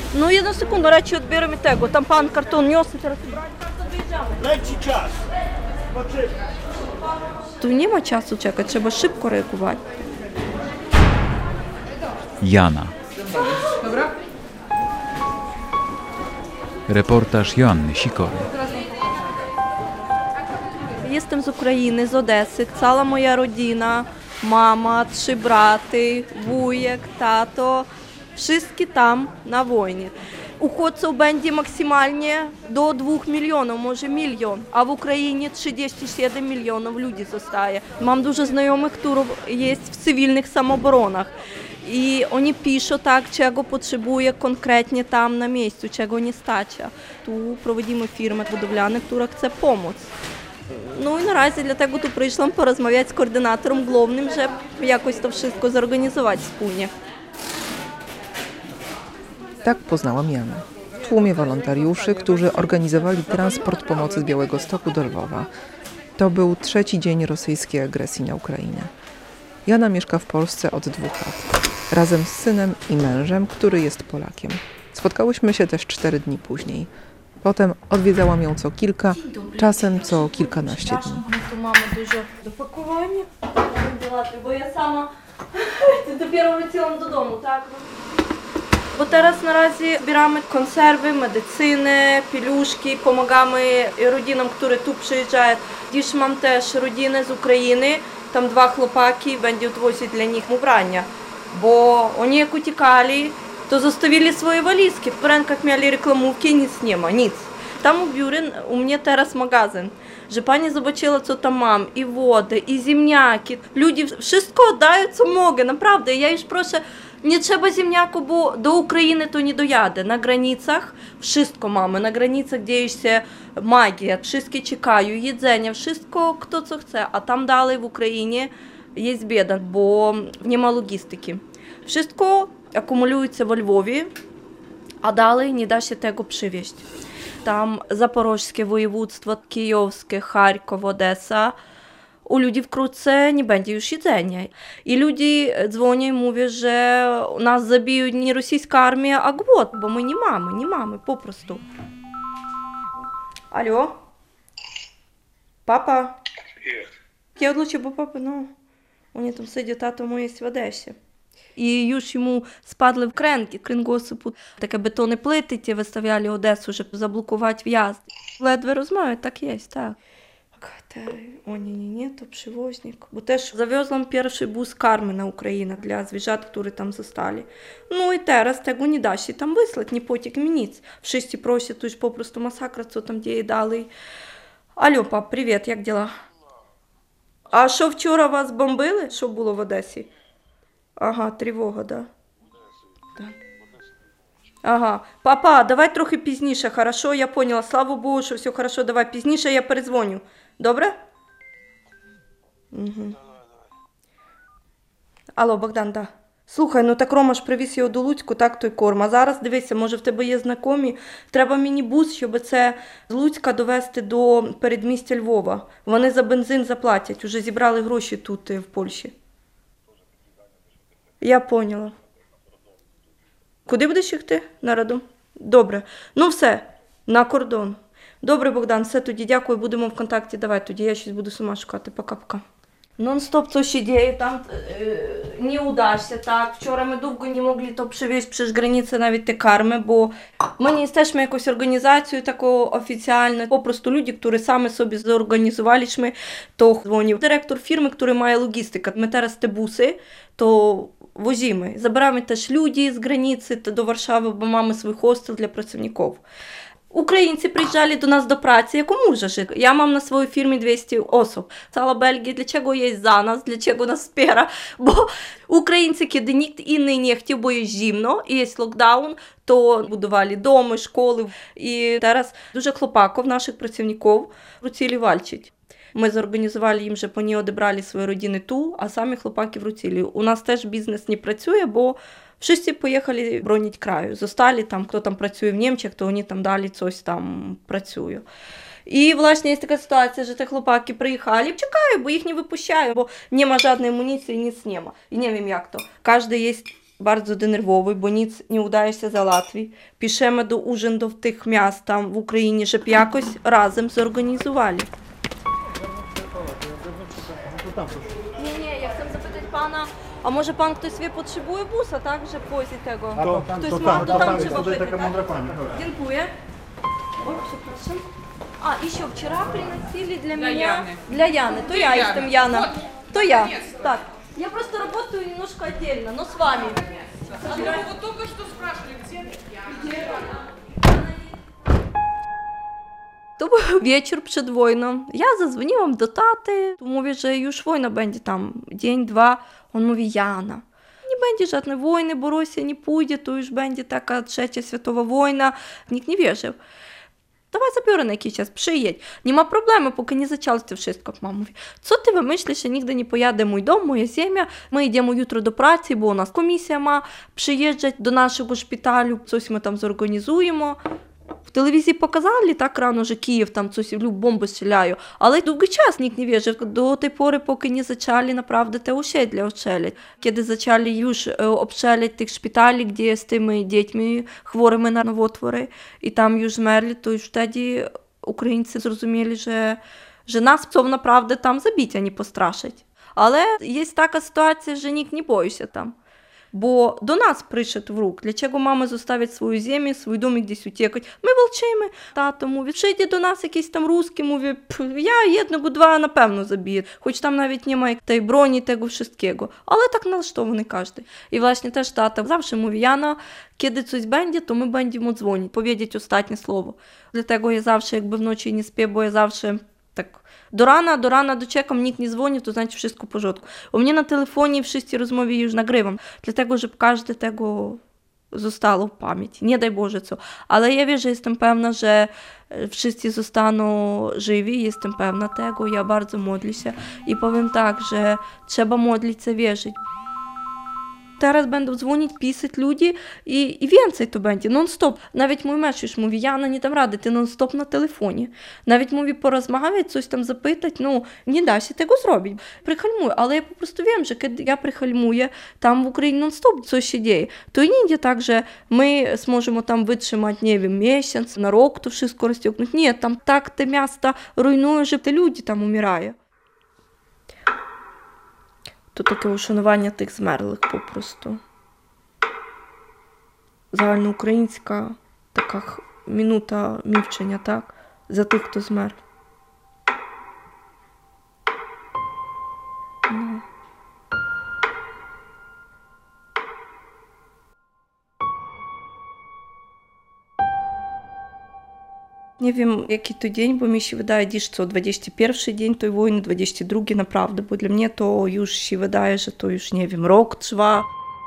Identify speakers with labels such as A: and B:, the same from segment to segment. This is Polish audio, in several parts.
A: Ну, jedną sekundę, reci odbieramy tego. Tam pan karton niosę, teraz ubrać, dojeżdżamy.
B: Leci czas. Poczekaj.
A: Tu nie ma czasu czekać, trzeba szybko reagować.
C: Jana. Reportaż Joanny Sikory.
A: Jestem z Ukrainy, z Одеси. Cała moja rodzina, mama, 3 braty, wujek, tato. Wszyscy tam na wojnie. Uchodźców będzie maksymalnie do 2 milionów, może 1 milion, a w Ukrainie 37 milionów ludzi zostaje. Mam dużo znajomych, którzy jest w cywilnych samobronach. I oni piszą tak, czego potrzebuje konkretnie tam na miejscu, czego nie starcza. Tu prowadzimy firmę budowlaną, która chce pomóc. Ну і наразі для того тут прийшла порозмовляти з координатором головним, щоб якось to wszystko zorganizować wspólnie.
D: Tak poznałam Janę. W tłumie wolontariuszy, którzy organizowali transport pomocy z Białegostoku do Lwowa. To był 3. dzień rosyjskiej agresji na Ukrainę. Jana mieszka w Polsce od 2 lat. Razem z synem i mężem, który jest Polakiem. Spotkałyśmy się też 4 dni później. Potem odwiedzałam ją co kilka, czasem co kilkanaście dni.
A: Ми тут маємо дуже до пакування, бо я сама dopiero wróciłam do domu, tak? Bo teraz na razie zbieramy konserwy, medycyny, pieluszki, pomagamy rodzinам, które tu przyjeżdżają. Dziś mam też rodzinę z Ukrainy, tam 2 chłopaki, będzie odwozić dla nich ubrania. Bo oni jak uciekali, to zostawili swoje walizki. W rękach mieli reklamówki, nic nie ma, nic. Tam u biurze u mnie teraz magazyn, że pani zobaczyła, co tam mam, i wodę, i ziemniaki. Ludzie wszystko oddają, co mogą, naprawdę. Ja już proszę, nie trzeba ziemniaku, bo do Ukrainy to nie dojadę. Na granicach wszystko mamy, na granicach dzieje się magia, wszystkie czekają, jedzenie, wszystko kto co chce, a tam dalej w Ukrainie jest bieda, bo nie ma logistyki. Wszystko akumuluється во Львові, а далі не da się tego przywieźć. Tam Запорізьке województwo, Kijowskie, Charków, Odessa. U ludzi wkrótce nie będzie już jedzenia. I ludzie dzwonią i mówią, że nas zabiją nie rosyjska armia, a głód, bo my nie mamy, po prostu. Алло? Папа? Я odluczę, bo papa, no, oni tam siedzi, tato mój jest w Odesie. І już йому спадли в кринкосипу. Таке бетонні плити ті виставляли Одесу, щоб заблокувати в'їзд. Ледве розмовляють, так є, так. О, ні, то przewoznik. Bo też zawiozłam pierwszy bus karmy na Ukrainę dla zwierząt, które tam zostali. No i teraz tego nie da się tam wysłać, nie pocieknie nic. Wszyscy prosią, to już po prostu masakra, co tam dzieje dalej. Алло, пап, привіт, як діла? А що вчора вас бомбили? Що було в Одесі? Ага, тривога, да. Ага. Папа, давай трохи пізніше, хорошо? Я поняла. Слава Богу, що все хорошо. Давай пізніше, я перезвоню. Добре? Угу. Алло, Богдан, да. Слухай, ну так Рома ж привіз його до Луцьку, так, той корм. А зараз, дивися, може в тебе є знайомі. Треба мінібус, щоб це з Луцька довести до передмістя Львова. Вони за бензин заплатять. Уже зібрали гроші тут, в Польщі. Я поняла. Куди будеш їхати? На Радом? Добре. Ну все, на кордон. Добре, Богдан, все тоді, дякую, будемо в контакті. Давай тоді, я щось буду сама шукати. Пока-пока. Non-stop coś się dzieje, tam nie uda się, tak. Wczoraj my długo nie mogli to przywieźć przez granicę nawet te karmy, bo my nie jesteśmy jakąś organizacją taką oficjalną. Po prostu ludzie, którzy sami sobie zorganizowaliśmy, to dzwonił dyrektor firmy, który ma logistykę. My teraz te busy to wozimy. Zabieramy też ludzi z granicy do Warszawy, bo mamy swój hostel dla pracowników. Українці приїжджали до нас до праці, як може жити. Я мам на своїй фірмі 200 осіб. Цała Бельгія, для чого є за нас, для чого нас спіра. Бо українці, коли ніхто інший не хотів, бо є зимно, і є локдаун, то будували доми, школи. І зараз дуже хлопаків, наших працівників, вруцілі вальчить. Ми зорганізували їм, щоб вони одібрали свої родини ту, а самі хлопаки вруцілі. У нас теж бізнес не працює, бо wszyscy pojechali bronić kraju. Zostali tam, kto tam pracuje w Niemczech, to oni tam dalej coś tam pracują. I właśnie jest taka sytuacja, że te chłopaki przyjechali, czekają, bo ich nie wypuszczają, bo nie ma żadnej amunicji, nic nie ma. I nie wiem jak to. Każdy jest bardzo denerwowy, bo nic nie udaje się za Латвії. Пишемо до urzędów tych miast tam w Україні, щоб якось разом зорганізували. Nie, ja chcę zapytać pana, a może pan ktoś sobie potrzebuje busa, tak, że wozi tego? Ktoś ma, to tam trzeba pytać, tak? Dziękuję. Ой, przepraszam. А, еще вчера приносили для меня... Для Яны. То я jestem Яна. То я. Так. Я просто работаю немножко отдельно, но с вами.
E: Вот только что спрашивали, где
A: To był wieczór przed wojną. Ja zadzwoniłam do taty. Mówię, że już wojna będzie tam dzień, dwa. On mówi, Jana, nie będzie żadnej wojny, bo Rosja nie pójdzie, to już będzie taka trzecia światowa wojna. Nikt nie wierzył. Давай zabiorę na jakiś czas, przyjedź. Nie ma problemu, póki nie zaczęło to wszystko. Mama mówi, co ty wymyślisz, ja nigdy nie pojadę mój dom, moja ziemia. My idziemy jutro do pracy, bo u nas komisja ma przyjeżdżać do naszego szpitalu, coś my tam зорганізуємо. В телевізії показали так рано, що Київ там coś бомби стріляють, але довгий час ніхто не вірив до тієї пори, поки не почали naprawdę te osiedля обстрілювати. Kiedy zaczęli już обстрілювати tych szpitali, gdzie z tymi dziećmi chworymi na nowotwory i tam już zmarli, to już wtedy Українці зрозуміли, że nas chcą naprawdę tam zabić, a nie postraszyć. Ale jest taka sytuacja, że nikt nie boi się tam. Bo do nas przyszedł wróg. Dlaczego mamy zostawiać swoją ziemię, swój dom i gdzieś uciekać? My walczymy. Tato mówi, przyjdzie do nas jakiś tam ruski, mówi, ja jednego, dwa na pewno zabiję. Choć tam nawet nie ma tej broni, tego wszystkiego. Ale tak nalastowany każdy. I właśnie też tata zawsze mówi, Jana, kiedy coś będzie, to my będziemy dzwonić, powiedzieć ostatnie słowo. Dlatego ja zawsze jakby w nocy nie śpię, bo ja zawsze tak do rana doczekam, nikt nie dzwoni, to znaczy wszystko w porządku. U mnie na telefonie wszyscy rozmowy już nagrywam, dlatego, żeby każdy tego zostało w pamięci. Nie daj Boże co. Ale ja wierzę, jestem pewna, że wszyscy zostaną żywi, jestem pewna tego, ja bardzo modlę się i powiem tak, że trzeba modlić się, wierzyć. Teraz będą dzwonić, pisać ludzie i więcej to będzie, non-stop. Nawet mój mąż już mówi, Jana, nie dam rady, ty non-stop na telefonie. Nawet mówi, porozmawiać, coś tam zapytać, no nie da się tego zrobić. Прихальмую, ale ja po prostu wiem, że kiedy ja прихальмую, tam w Ukrainie non-stop coś się dzieje. To nie idzie tak, że my zможemy tam wytrzymać, nie wiem, miesiąc, na rok to wszystko rozciągnąć. Nie, tam tak te miasta rujnują, że te ludzie tam umierają. To таке ушанування тих змерлих попросту. Загальноукраїнська така минута мовчання, так? За тих, хто змер. No. Nie wiem, jaki to dzień, bo mi się wydaje, dziś co 21 dzień tej wojny, 22 naprawdę, bo dla mnie to już się wydaje, że to już, nie wiem, rok trwa.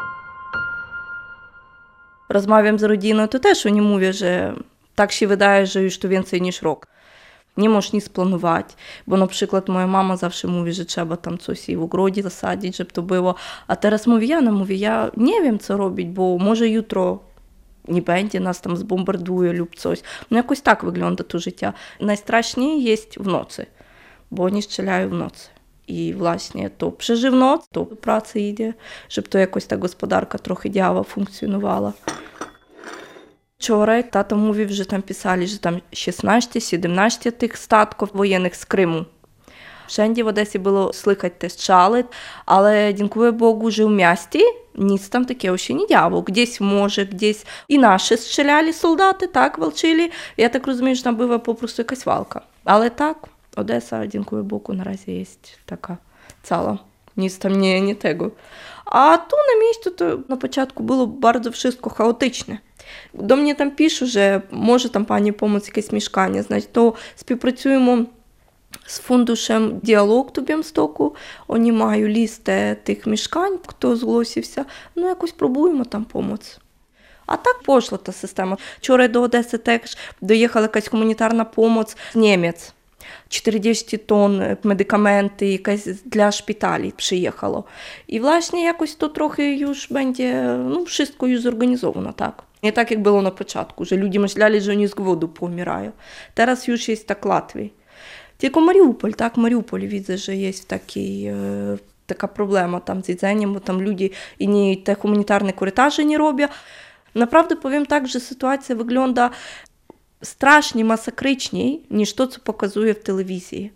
A: Rozmawiam z rodziną, to też oni mówią, że tak się wydaje, że już to więcej niż rok. Nie możesz nic planować, bo na przykład moja mama zawsze mówi, że trzeba tam coś i w ogrodzie zasadzić, żeby to było. A teraz mówi, ja nie wiem, co robić, bo może jutro nie będzie, nas tam zbombarduje lub coś. No jakoś tak wygląda to życie. Najstraszniej jest w nocy, bo oni strzelają w nocy. I właśnie to przeżyw noc, to do pracy idzie, żeby to jakoś ta gospodarka trochę działa, funkcjonowała. Wczoraj tata mówił, że tam pisali, że tam 16-17 tych statków wojennych z Krymu. Wszędzie w Одесі було слухати те стріли, але, дякую Богу, że w mieście nic tam takiego się nie działo. Gdzieś może, gdzieś i nasze strzelali soldaty, tak, walczyli. Ja tak rozumiem, że tam była po prostu jakaś walka. Ale tak, Odessa, dziękuję Bogu, na razie jest taka cała. Nic tam nie tego. A tu na miejscu to na początku było bardzo wszystko chaotyczne. Do mnie tam piszą, że może tam pani pomóc jakieś mieszkanie, значить, to співпрацюємо z funduszem Діалог tu w Białymstoku. Oni mają listę tych mieszkań, kto zgłosił. No jakoś próbujemy tam pomóc. A tak poszła ta systema. Wczoraj do Odesy też dojechała jakaś humanitarna pomoc z Niemiec. 40 ton medykamenty jakaś dla szpitali przyjechało. I właśnie jakoś to trochę już będzie, no wszystko już zorganizowane, tak. Nie tak jak było na początku, że ludzie myśleli, że oni z głodu pomierają. Teraz już jest tak łatwiej. Tylko Mariupol, tak, Mariupol widzę, że jest w takiej така проблема там з їдzeniem, бо там люди і ні те гуманітарні korytarze nie robią. Naprawdę powiem tak, że sytuacja wygląda strasznie masakryczniej niż to, co pokazuje w telewizji.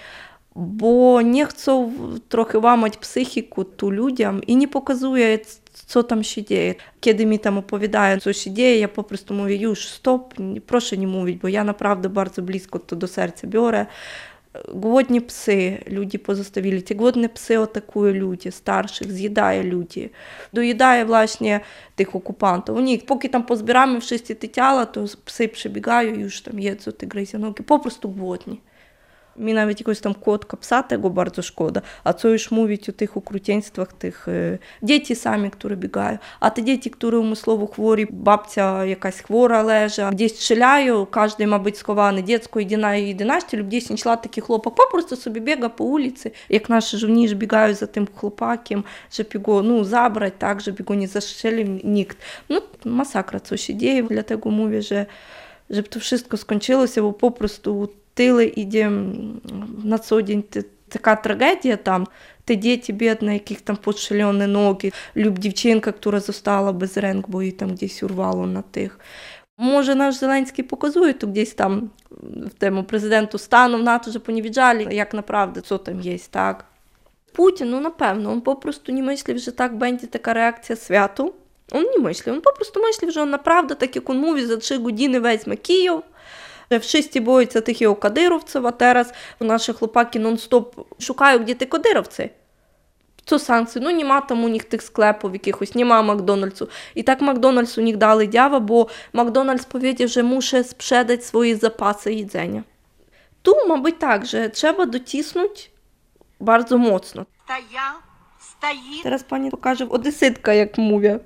A: Bo nie chcą trochę łamać psychiku tu ludziom i nie pokazuje, co tam się dzieje. Kiedy mi tam opowiadają, co się dzieje, ja po prostu mówię, już stop, proszę nie mówić, bo ja naprawdę bardzo blisko to do serca biorę. Głodni psy, ludzie pozostawili. Te głodne psy atakuje ludzi starszych, zjadaje ludzi. Doїдає, właśnie, tych okupantów. U nich, póki tam pozbieramy wszyscy te ciała, to psy przebiegają i już tam jedzą te gryzionogi. Po prostu głodni. Mi nawet jakiegoś tam kotka, psa tego bardzo szkoda. A co już mówić o tych okrucieństwach, tych dzieci sami, które biegają. A te dzieci, które umysłowo chворі, babcia jakaś chwora leży, gdzieś strzelają, każdy ma być schowany. Dziecko 11 lub 10 lat, taki chłopak po prostu sobie biega po ulicy, jak nasi żołnierze biegają za tym chłopakiem, żeby go zabrać, tak, żeby go nie zastrzelił nikt. Masakra, co się dzieje, dlatego mówię, że żeby to wszystko skończyło się, bo po prostu tyle idzie na co dzień taka tragedia tam. Te dzieci biedne, jakich tam podszalone nogi, lub dziewczynka, która została bez ręk, bo jej tam gdzieś urwało na tych. Może nasz Зеленський pokazuje to gdzieś tam temu prezydentu Stanów na to, żeby oni wiedzieli, jak naprawdę, co tam jest, tak. Putin, na pewno, on po prostu nie myśli, że tak będzie taka reakcja światu. On nie myśli, on po prostu myśli, że on naprawdę, tak jak on mówi, za 3 godziny weźmie Kijów. Wszyscy boją tych його кадирівців, а зараз наші хлопаки нон-стоп шукають, де ті кадирівці. Co sankcje? Nie ma tam u nich tych sklepów jakichś, nie ma McDonald'su. I tak McDonald's u nich dali działa, bo McDonald's powiedział, że muszę sprzedać swoje zapasy jedzenia. Tu ma być tak, że trzeba docisnąć bardzo mocno. Teraz pani pokaże odesytka, jak mówię.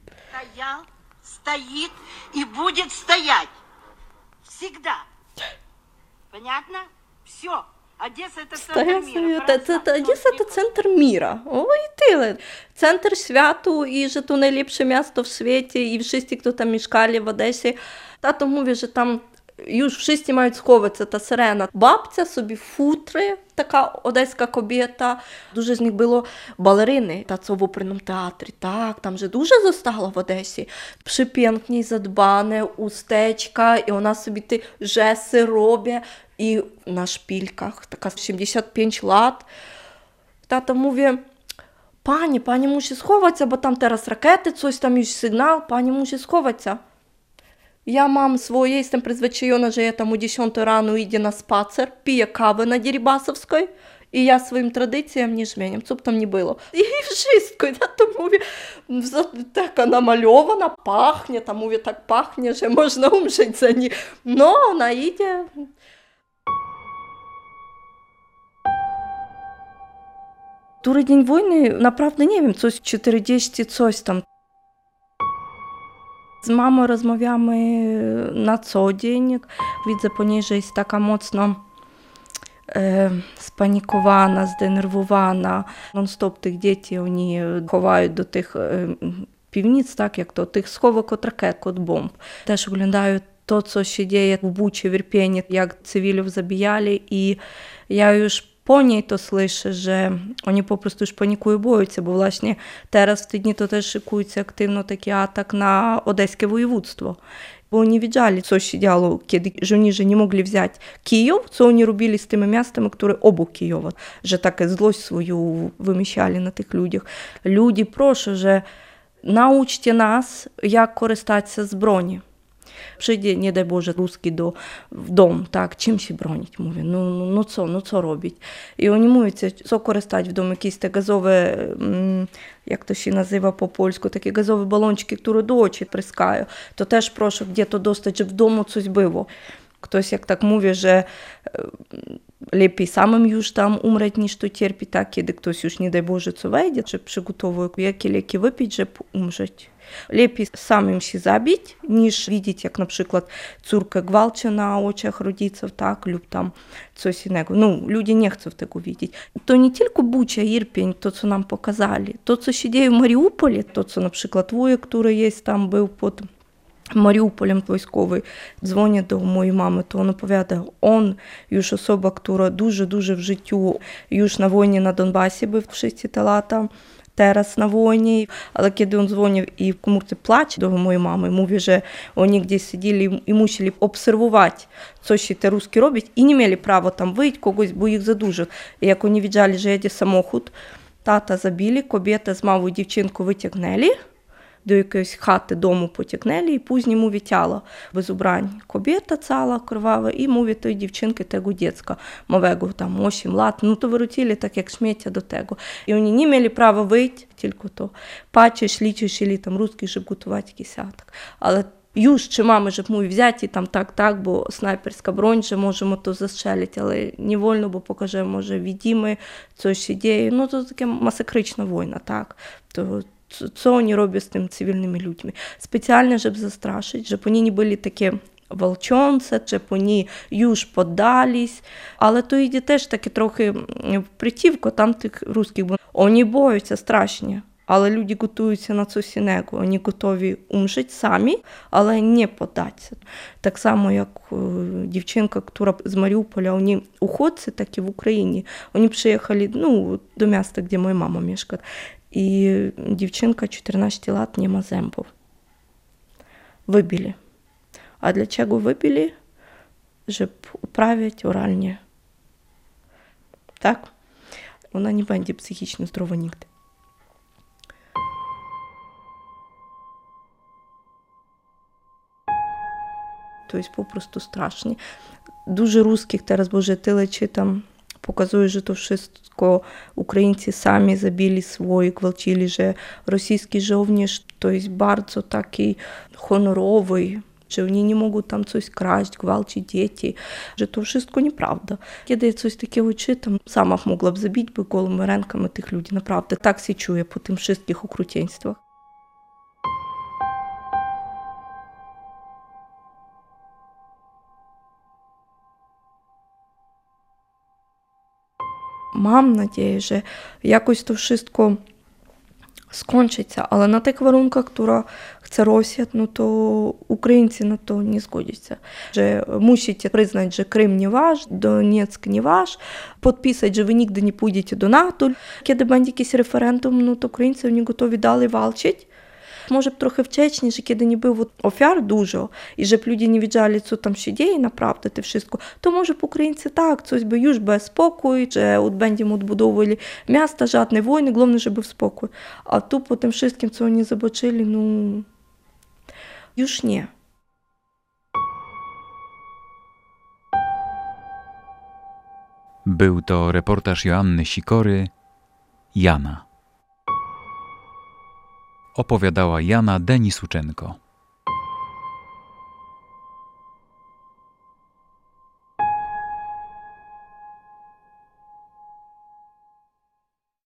F: Стоит и будет стоять. Всегда. Понятно? Все. Одесса – это центр мира.
A: Одеса – це центр міра. О, і тyle. Центр святу, і że to najlepsze miasto w świecie, i wszyscy, kto tam mieszkali w Odesie. Tato mówi, że tam już wszyscy mają schować, ta syrena. Babcia sobie futry, taka odeська kobieta. Dużo z nich było baleryny, ta co w opernym teatrze. Tak, tam że dużo zostało w Odesie. Przepięknie zadbane, usteczka i ona sobie te rzesy robi. I na szpilkach, taka 85 lat. Tata mówi, pani musi schować się, bo tam teraz rakiety, coś tam już sygnał, pani musi schować się. Ja mam swoje, jestem przyzwyczajona, że ja tam o 10 rano idę na spacer, piję kawę na Dieribasowskiej i ja swoim tradycjom nie zmieniam, co by tam nie było. I wszystko, ja to mówię, taka namalowana, pachnie, tam mówię, tak pachnie, że można umrzeć za nie. No, ona idzie. Który dzień wojny, naprawdę nie wiem, coś 40, coś tam. Z mamą rozmawiamy na co dzień. Widzę po niej, że jest taka mocno spanikowana, zdenerwowana. Non-stop tych dzieci oni chowają do tych piwnic, tak jak to, tych schowek od rakiet, od bomb. Też oglądają to, co się dzieje w Buczy, w Irpienie, jak cywilów zabijali i ja już po niej to słyszę, że oni po prostu już panikują, boją się, bo właśnie teraz w te dni to też szykується aktywno taki atak na odeskie województwo. Bo oni wiedzieli, co się działo, kiedy żołnierze nie mogli wziąć Kijów, co oni robili z tymi miastami, które obok Kijowa, że taką złość swoją wymyślali na tych ludziach. Ludzie, proszę, że nauczcie nas, jak korzystać z broni. Przyjdzie, nie daj Boże, ruski w dom, tak, czym się bronić? Mówię, no co robić? I oni mówią, co korzystać w domu, jakieś te gazowe, jak to się nazywa po polsku, takie gazowe balonczki, które do oczu pryskają. To też proszę, gdzie to dostać, żeby w domu coś było. Ktoś jak tak mówi, że lepiej samym już tam umrzeć, niż to cierpi, tak, kiedy ktoś już, nie daj Boże, co wejdzie, czy przygotowuje, jakie leki wypić, żeby umrzeć. Lepiej samym się zabić, niż widzieć, jak na przykład córkę gwałci na oczach rodziców, tak, lub tam coś innego. Ludzie nie chcą tego widzieć. To nie tylko Bucza, Irpień, to, co nam pokazali. To, co się dzieje w Mariupolie, to, co na przykład wujek, który jest tam, był pod Маріуполем військовий дзвонять до моєї мами, то він оповідає, він już особа, яка дуже-дуже в життю, już на війні на Донбасі був 6 лata, teraz na wojnie, ale kiedy on dzwonił i w komórce płacze do mojej mamy, mówi, że oni gdzieś siedzieli i musieli obserwować, co się te Ruskie robią i nie mieli prawa tam wyjść kogoś, bo ich za dużo. I jak oni widzieli, że jedzie samochód, tata zabili, kobieta z małą dziewczynką wyciągnęli, do jakiejś chaty domu pociągnęli i później mówi ciało bez ubrań. Kobieta cała, krwawa i mówi tej dziewczynki, tego dziecka małego, tam 8 lat, no to wrócili tak jak śmiecia do tego. I oni nie mieli prawa wyjść, tylko to patrzysz, liczysz, ili tam ruskich, żeby gotować jakiś atak. Ale już trzymamy, żeby mój wziąć i tam tak, bo snajperska broń, że możemy to zastrzelić, ale nie wolno, bo pokażemy, może widzimy, coś się dzieje. No to taka masakryczna wojna, tak. To co oni robią z tymi cywilnymi ludźmi. Specjalnie, żeby zastraszyć, żeby oni nie byli takie walczące, żeby oni już poddались, ale to idzie też takie trochę przeciwko tamtych ruskich, bo oni boją się strasznie, ale ludzie gotują na coś innego. Oni gotowi umrzeć sami, ale nie poddać się. Tak samo jak dziewczynka, która z Mariupola, oni uchodźcy takie w Ukrainie, oni przyjechali do miasta, gdzie moja mama mieszka. I dziewczynka 14 lat nie ma zębów. Wybili. A dlaczego wybili? Żeby uprawiać oralnie. Tak? Ona nie będzie psychicznie zdrowa nigdy. To jest po prostu strasznie. Dużo ruskich teraz, bo że tyle czytam, pokazuje, że to wszystko Ukraińcy sami zabili swoich, gwałcili, że rosyjski żołnierz to jest bardzo taki honorowy, że oni nie mogą tam coś kraść, gwałcić dzieci, że to wszystko nieprawda. Kiedy ja coś takiego czytam, sama mogła bym zabić gołymi rękami tych ludzi, naprawdę. Tak się czuję po tym wszystkich okrucieństwach. Mam nadzieję, że jakoś to wszystko skończyться, ale na tych warunkach, które chce Rosja, no to Ukraińcy na to nie zgodzą się. Że musicie przyznać, że Krym nie wasz, Donieck nie wasz, podpisać, że wy nigdy nie pójdziecie do NATO. Kiedy będzie jakiś referendum, no to Ukraińcy oni gotowi dalej walczyć. Może trochę wcześniej, że kiedy nie było ofiar dużo i żeby ludzie nie wiedzieli, co tam się dzieje naprawdę, to wszystko, to może Ukraińcy tak, coś by już bez spokój, że będziemy odbudowali miasta, żadnej wojny, głównie, żeby w spokój. A tu po tym wszystkim, co oni zobaczyli, no już nie.
C: Był to reportaż Joanny Sikory, Jana. Opowiadała Jana Denisuczenko.